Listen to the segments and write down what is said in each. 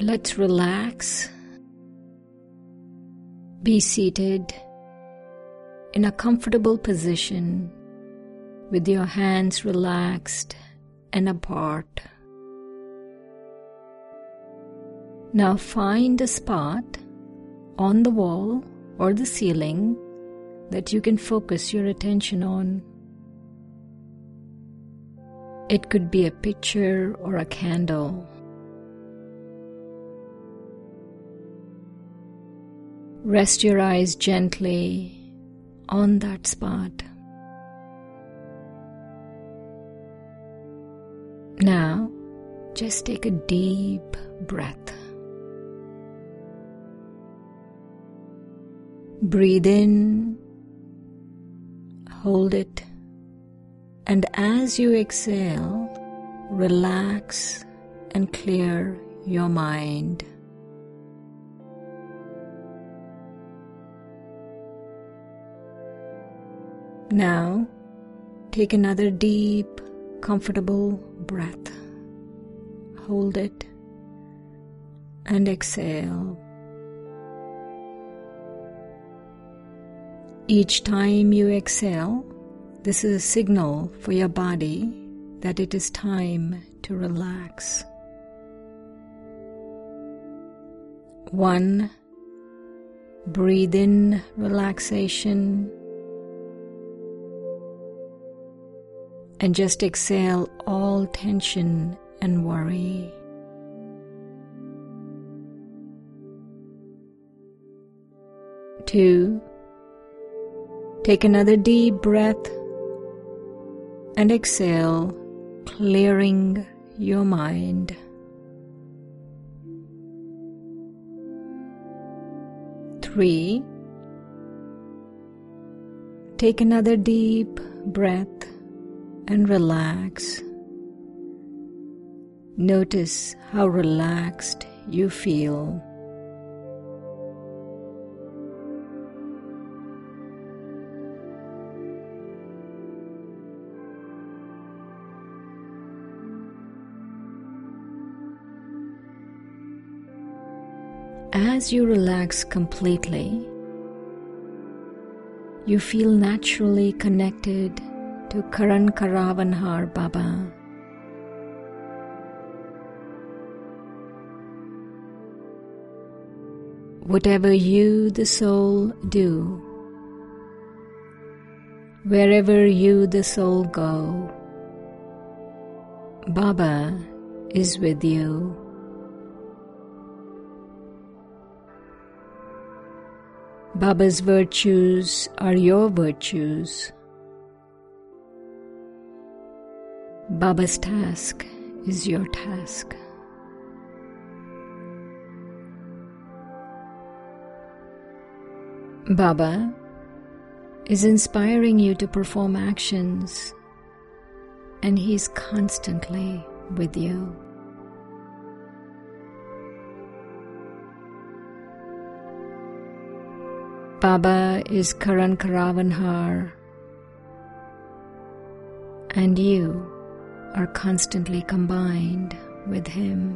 Let's relax. Be seated in a comfortable position with your hands relaxed and apart. Now find a spot on the wall or the ceiling that you can focus your attention on. It could be a picture or a candle. Rest your eyes gently on that spot. Now, just take a deep breath. Breathe in, hold it, and as you exhale, relax and clear your mind. Now, take another deep, comfortable breath. Hold it and exhale. Each time you exhale, this is a signal for your body that it is time to relax. 1. Breathe in relaxation. And just exhale all tension and worry. 2. Take another deep breath and exhale, clearing your mind. 3. Take another deep breath and relax. Notice how relaxed you feel. As you relax completely, you feel naturally connected to Karan Karavanhar Baba. Whatever you, the soul, do, wherever you, the soul, go, Baba is with you. Baba's virtues are your virtues. Baba's task is your task. Baba is inspiring you to perform actions, and He's constantly with you. Baba is Karan Karavanhar, and you are constantly combined with Him.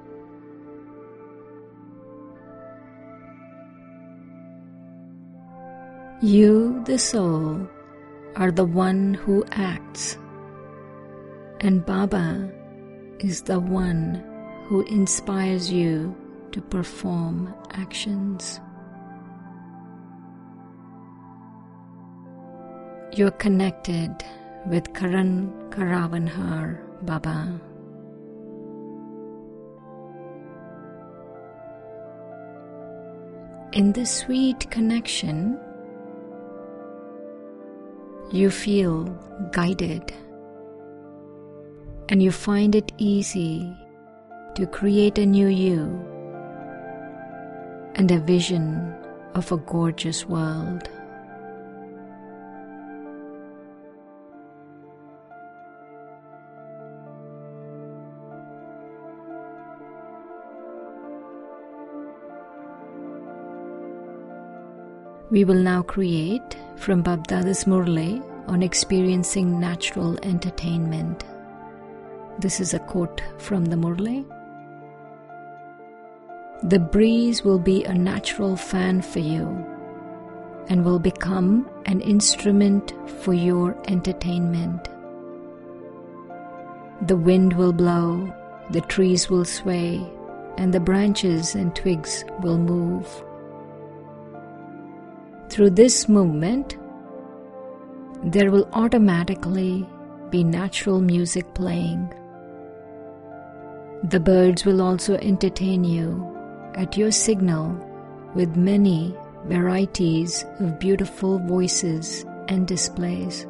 You, the soul, are the one who acts, and Baba is the one who inspires you to perform actions. You're connected with Karan Karavanhar Baba. In this sweet connection, you feel guided, and you find it easy to create a new you and a vision of a gorgeous world. We will now create from Bab-Dada's Murli on experiencing natural entertainment. This is a quote from the Murli. The breeze will be a natural fan for you and will become an instrument for your entertainment. The wind will blow, the trees will sway, and the branches and twigs will move. Through this movement, there will automatically be natural music playing. The birds will also entertain you at your signal with many varieties of beautiful voices and displays.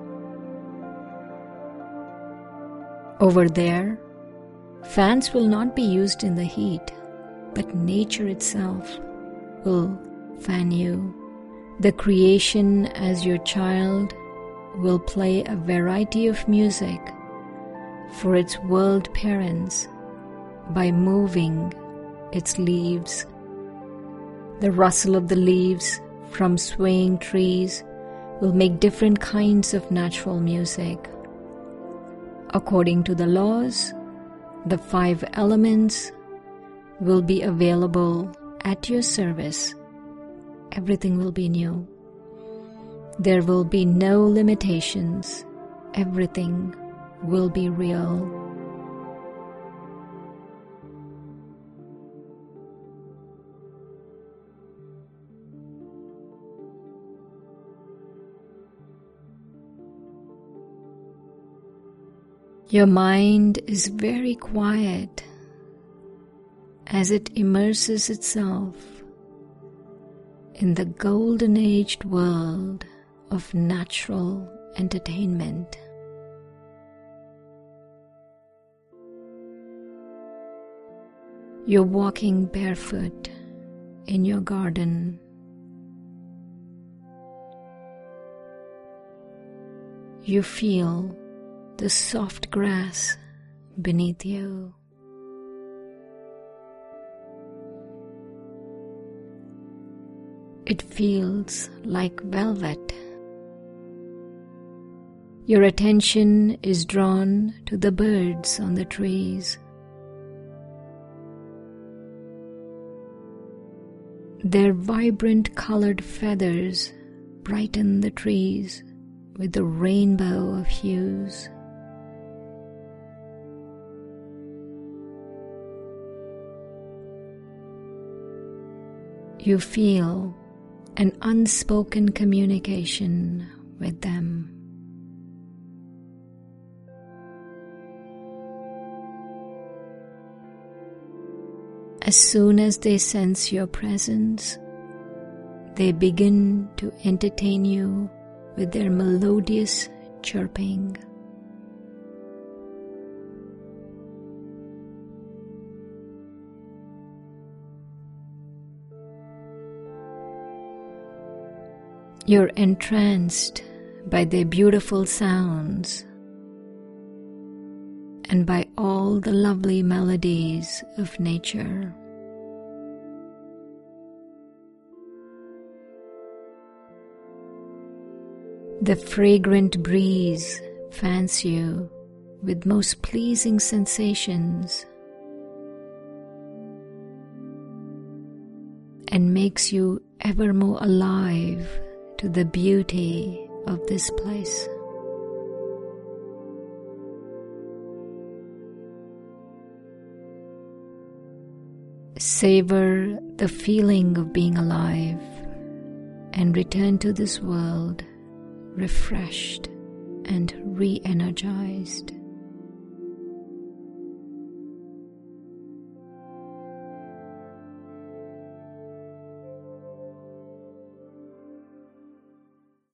Over there, fans will not be used in the heat, but nature itself will fan you. The creation as your child will play a variety of music for its world parents by moving its leaves. The rustle of the leaves from swaying trees will make different kinds of natural music. According to the laws, the 5 elements will be available at your service. Everything will be new. There will be no limitations. Everything will be real. Your mind is very quiet as it immerses itself in the golden-aged world of natural entertainment. You're walking barefoot in your garden. You feel the soft grass beneath you. It feels like velvet. Your attention is drawn to the birds on the trees. Their vibrant colored feathers brighten the trees with a rainbow of hues. You feel an unspoken communication with them. As soon as they sense your presence, they begin to entertain you with their melodious chirping. You're entranced by their beautiful sounds and by all the lovely melodies of nature. The fragrant breeze fans you with most pleasing sensations and makes you ever more alive to the beauty of this place. Savor the feeling of being alive and return to this world refreshed and re-energized.